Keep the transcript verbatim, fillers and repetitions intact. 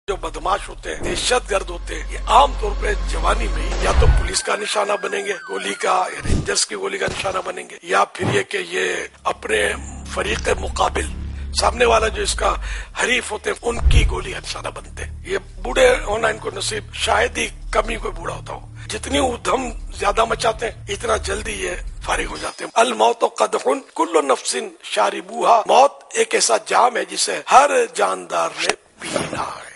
जो बदमाश होते हैं, दहशत गर्द होते हैं, ये आमतौर पे जवानी में या तो पुलिस का निशाना बनेंगे, गोली का या रेंजर्स की गोली का निशाना बनेंगे, या फिर ये कि ये अपने फरीक मुकाबिल सामने वाला जो इसका हरीफ होते हैं उनकी गोली का निशाना बनते हैं। ये बूढ़े होना इनको नसीब, शायद ही कमी कोई बूढ़ा होता हो। जितनी उधम ज्यादा मचाते हैं इतना जल्दी ये फारिग हो जाते हैं। अल मौत कदहुन कुल्लु नफ्सिन शारिबूहा, मौत एक ऐसा जाम है जिसे हर जानदार ने पीना है।